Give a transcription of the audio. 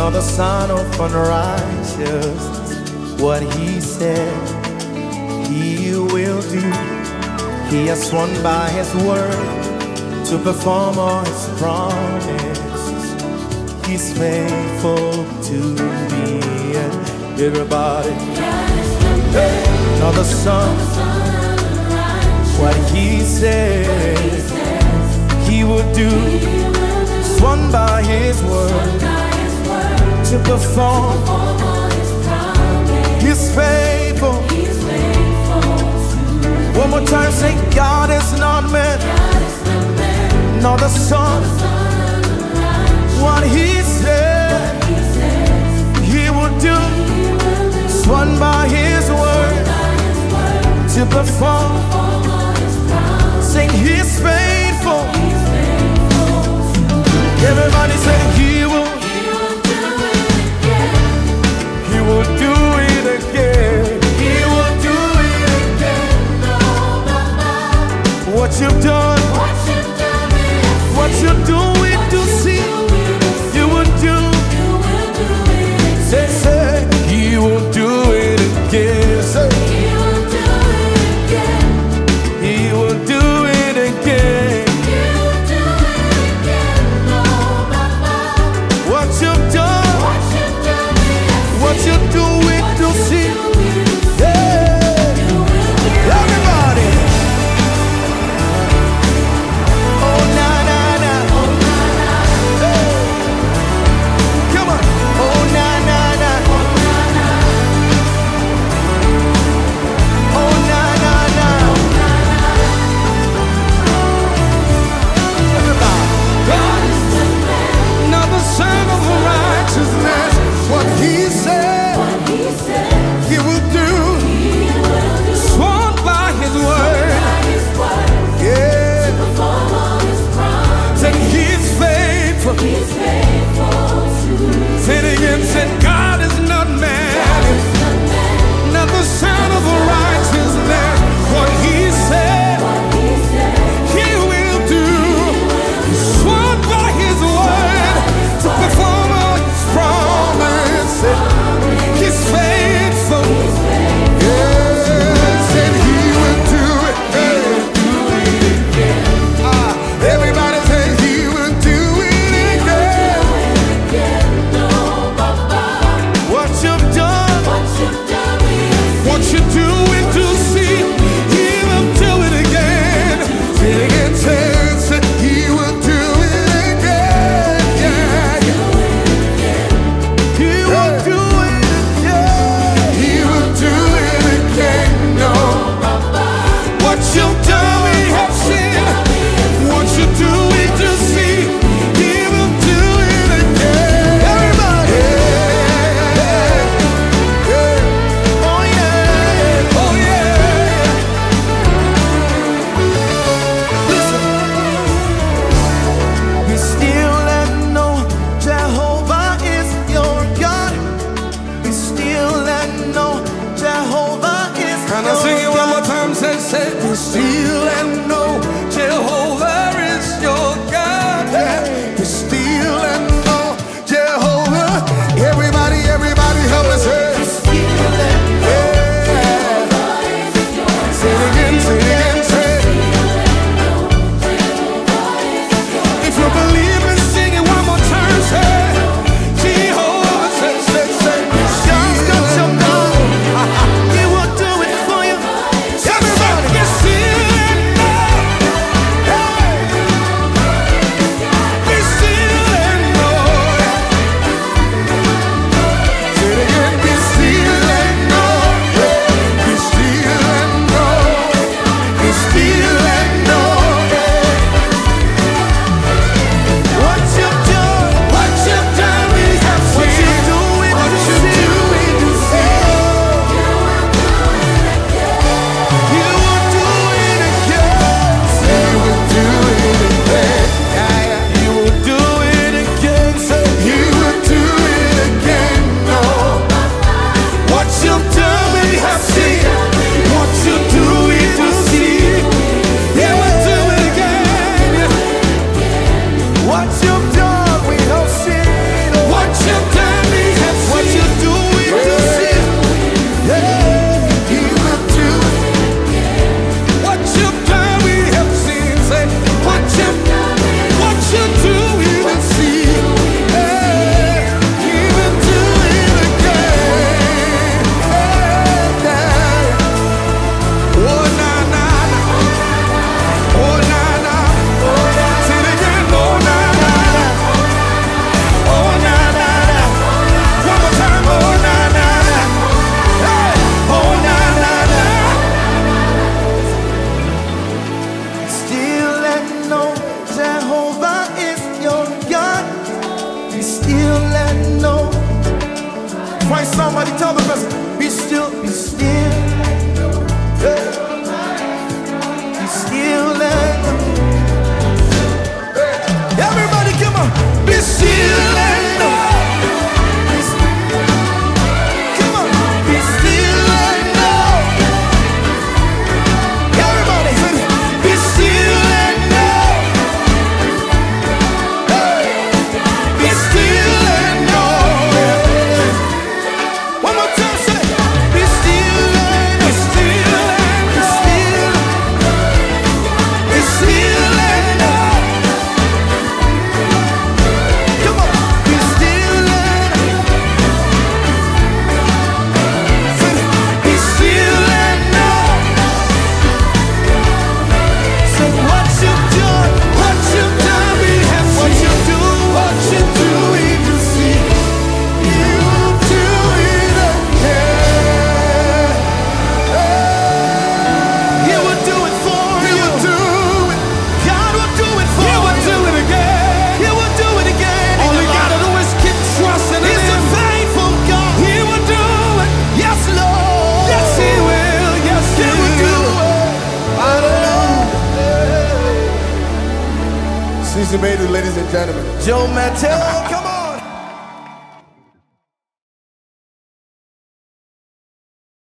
nor the son of unrighteousness. What he said, he will do. He has sworn by his word to perform all his promises. He's faithful to the end. Everybody, hey, nor the son. What he said, he would do. Sworn by his word to perform. He's faithful. One more time, say, God is not man, nor the son. What he said, he would do. Sworn by his word to perform. Sing, he's faithful. Everybody say, he will do it again. He will do it again. He will do it again. No, no, no. What you've done, what you're doing to see, you will do. Say, he will do it again. Say, he will do it again. Find somebody, tell the person, be still, be still. Yeah. Be still and know. Everybody, come on, be still and know. Come on, be still and know. Everybody, be still and know. Hey. Be still and know. One more time, say, be still and be still and be still. Be still and know. Come on, be still and say, be still and know. So what you done, we have what you do we can see. You do it again. He will do it for you. He will do it. God will do it for you. He will do it again. He will do it again. All we gotta do is keep trusting in Him. He's a faithful God. He will do it. Yes, Lord. Yes, He will. Yes, He will do it. Hallelujah. Cece Madu, ladies and gentlemen. Joe Mattel, come on.